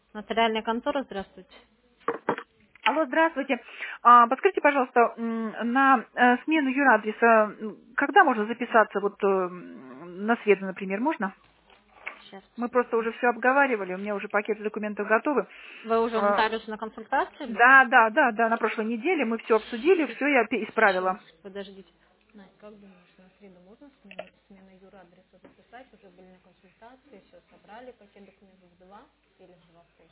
Нотариальная контора, здравствуйте. Алло, здравствуйте. Подскажите, пожалуйста, на смену юрадреса, когда можно записаться вот на среду, например, можно? Сейчас Мы просто посмотрим. уже все обговаривали, у меня уже пакеты документов готовы. Вы уже у А, нотариуса на консультации были? Да, на прошлой неделе мы все обсудили, все я Сейчас, исправила. подождите. Настя, как думаешь, на среду можно смена юрадреса записать? Уже были на консультации, все собрали, пакет документов 2 или в 2 позже?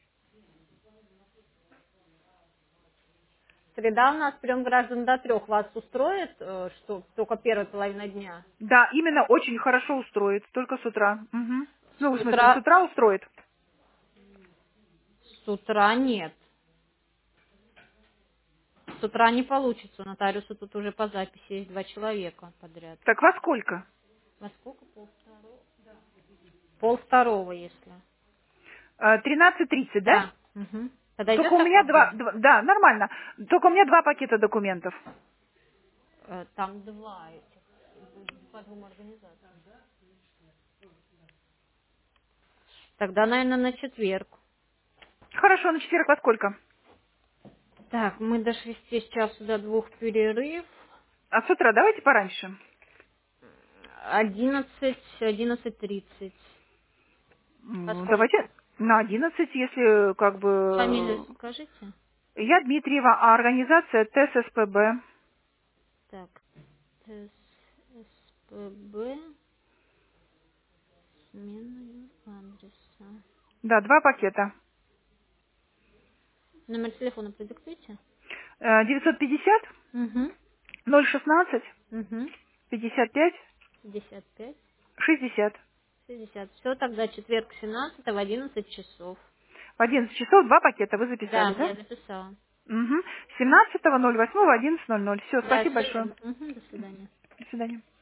Среда у нас прием граждан до 3. Вас устроит, что только первая половина дня? Да, именно очень хорошо устроит, только с утра. Мгм. Ну, С в смысле, с утра, утра устроит. с утра нет. С утра не получится. У нотариуса тут уже по записи есть 2 человека подряд. Так во сколько? Во сколько? Полвторого, если. 13:30, да? Да. Угу. Только Подойдет у меня такое время? да, нормально. Только у меня 2 пакета документов. Там 2 этих. По 2 организациям. Тогда, наверное, на четверг. Хорошо, на четверг во сколько? Так, мы до 6 часу до 2 перерыв. А с утра давайте пораньше. 11:30. Во Ну, сколько? давайте на 11, если как Фамилию бы... скажите. Я Дмитриева, а организация ТССПБ. Так, ТССПБ, смена адреса. Да, 2 пакета. Номер телефона продиктуйте. 950 Угу. 016 Угу. 55 55, 60. 60. Все, тогда четверг 17 в 11 часов. В 11 часов 2 пакета вы Да, записали, да? я записала. Угу. 17.08 11:00. Все, Да, спасибо все большое. верно. Угу, до свидания. До свидания.